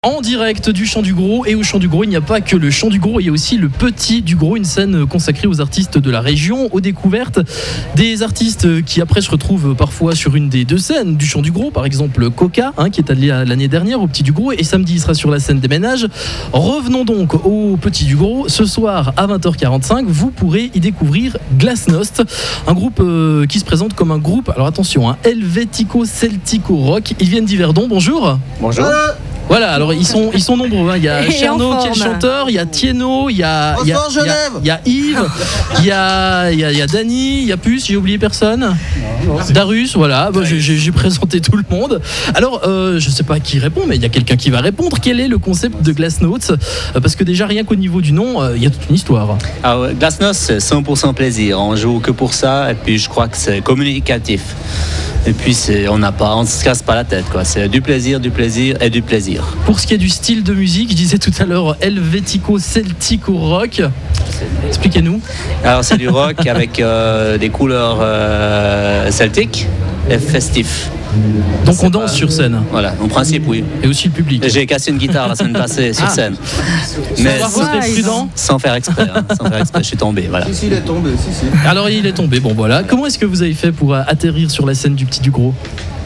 En direct du Chant du Gros, et au Chant du Gros il n'y a pas que le Chant du Gros, il y a aussi le Petit du Gros, une scène consacrée aux artistes de la région, aux découvertes des artistes qui après se retrouvent parfois sur une des deux scènes du Chant du Gros, par exemple Coca qui est allé l'année dernière au Petit du Gros, et samedi il sera sur la scène des Ménages. Revenons donc au Petit du Gros. Ce soir à 20h45 vous pourrez y découvrir Glasnost, un groupe qui se présente comme un groupe, alors attention, helvético-celtico-rock. Ils viennent d'Yverdon. Bonjour. Bonjour. Voilà, alors ils sont nombreux. Il y a Cherno qui est le chanteur, il y a Thieno, il y a Yves, il y a Dany, il y a Puce, j'ai oublié personne. Darus, voilà, j'ai présenté tout le monde. Alors, je sais pas qui répond, mais il y a quelqu'un qui va répondre. Quel est le concept de Glasnost ? Parce que déjà, rien qu'au niveau du nom, il y a toute une histoire. Alors, Glasnost, c'est 100% plaisir. On joue que pour ça, et puis je crois que c'est communicatif. Et puis on se casse pas la tête, quoi. C'est du plaisir et du plaisir. Pour ce qui est du style de musique, je disais tout à l'heure helvético-celtico-rock. Expliquez-nous. Alors c'est du rock avec des couleurs celtiques et festifs. Donc on danse sur scène. Voilà, en principe oui. Et aussi le public. J'ai cassé une guitare la semaine passée sur scène. Mais sans faire exprès, je suis tombé, voilà. Si, il est tombé, si. Alors il est tombé, bon voilà. Comment est-ce que vous avez fait pour atterrir sur la scène du Petit du Gros ?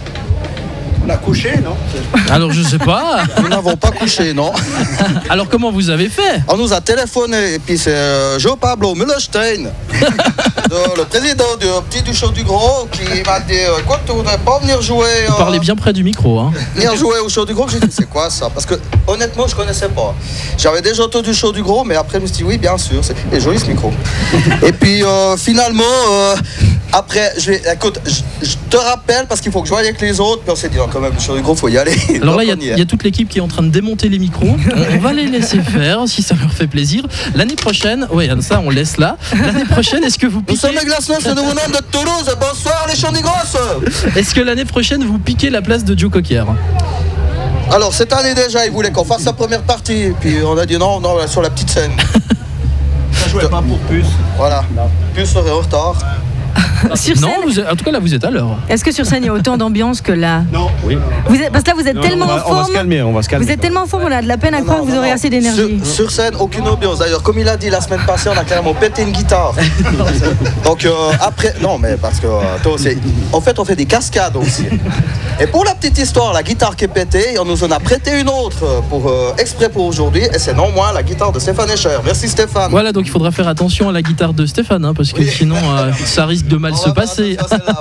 On a couché, non ? Alors je sais pas. Nous n'avons pas couché, non. Alors comment vous avez fait ? On nous a téléphoné, et puis c'est Jo Pablo Müllerstein, le président du Petit du Chant du Gros, qui m'a dit écoute, tu voudrais pas venir jouer. Vous parlez bien près du micro, hein. Venir jouer au Chant du Gros. J'ai dit c'est quoi ça ? Parce que honnêtement, je connaissais pas. J'avais déjà entendu le Chant du Gros, mais après je me suis dit oui, bien sûr, c'est joli ce micro. Et puis finalement, après, écoute, je te rappelle parce qu'il faut que je voie avec les autres, puis on s'est dit non, quand même, le Chant du Gros, faut y aller. Alors là, il y a toute l'équipe qui est en train de démonter les micros. On va les laisser faire si ça leur fait plaisir. L'année prochaine, oui, ça on laisse là. L'année prochaine, est-ce que vous piquez... Nous sommes les Glasnost, le nouveau nom de Toulouse. Bonsoir les Chants du Gros. Est-ce que l'annne prochaine vous piquez la place de Joe Cocker ? Alors cette année déjà, ils voulaient qu'on fasse sa première partie, puis on a dit non, sur la petite scène. Ça jouait pas pour Puce. Voilà, Puce serait en retard. Sur scène, non, en tout cas là vous êtes à l'heure. Est-ce que sur scène il y a autant d'ambiance que là ? Non. Oui. Parce que là vous êtes tellement en forme. On va se calmer. Vous êtes tellement en forme, on a de la peine à croire que vous aurez assez d'énergie. Sur scène, aucune ambiance. D'ailleurs, comme il a dit la semaine passée, on a carrément pété une guitare. Donc après, non mais parce que en fait on fait des cascades aussi. Et pour la petite histoire, la guitare qui est pétée, on nous en a prêté une autre exprès pour aujourd'hui, et c'est non moins la guitare de Stéphane Escher. Merci Stéphane. Voilà, donc il faudra faire attention à la guitare de Stéphane, parce que sinon ça risque de mal se passer.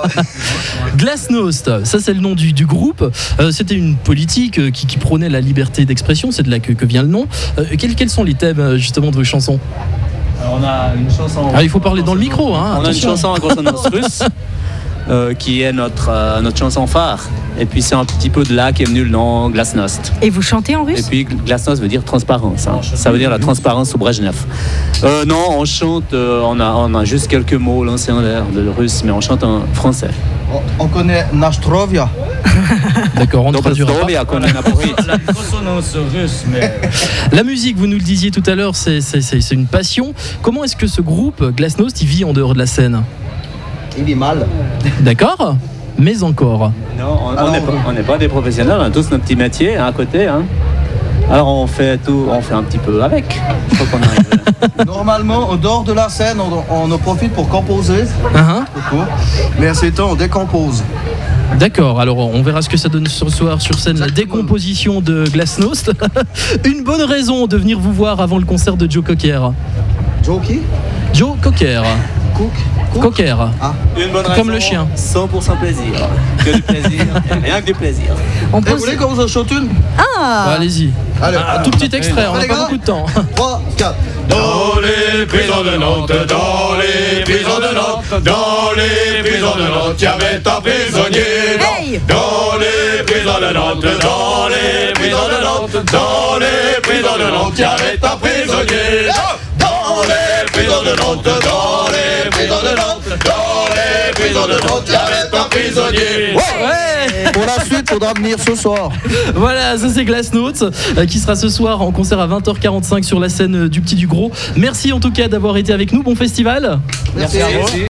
Glasnost, ça c'est le nom du groupe. C'était une politique qui prônait la liberté d'expression, c'est de là que vient le nom. Quels sont les thèmes justement de vos chansons ? Alors, on a une chanson. Il faut parler dans le micro. On a une chanson à consonance russe. Qui est notre chanson phare. Et puis c'est un petit peu de là qu'est venu le nom Glasnost. Et vous chantez en russe ? Et puis Glasnost veut dire transparence. Ça veut dire la transparence au Brejnev. Non, on chante, on a juste quelques mots lancés en l'air de russe, mais on chante en français. On connaît Nastrovia. D'accord, on ne traduira pas. La consonance russe, mais... La musique, vous nous le disiez tout à l'heure, c'est une passion. Comment est-ce que ce groupe Glasnost, il vit en dehors de la scène ? Il vit mal. D'accord, mais encore. Non, on n'est pas des professionnels, on a tous notre petit métier à côté. Alors on fait tout, on fait un petit peu avec. Faut qu'on arrive. Normalement, en dehors de la scène, on en profite pour composer. Mais à ces temps, on décompose. D'accord, alors on verra ce que ça donne ce soir sur scène. Exactement. La décomposition de Glasnost. Une bonne raison de venir vous voir avant le concert de Joe Cocker. Joe qui ? Joe Cocker. Cocker. Une bonne raison, comme le chien. 100% plaisir. Que du plaisir, rien que du plaisir. Vous voulez qu'on vous en chante une ? Allez-y. Allez, un tout petit extrait, on n'a pas beaucoup de temps. 3, 4. Dans les prisons de Nantes, dans les prisons de Nantes, dans les prisons de Nantes, il y avait un prisonnier. Dans les prisons de Nantes, dans les prisons de Nantes, dans les prisons de Nantes, il y avait un prisonnier. Dans les prisons de Nantes, dans les prisons de Nantes, dans les prisons de Nantes, il y avait un prisonnier. Ouais. Pour la suite, faudra venir ce soir. Voilà, ça c'est Glasnost qui sera ce soir en concert à 20h45 sur la scène du Petit du Gros. Merci en tout cas d'avoir été avec nous. Bon festival. Merci.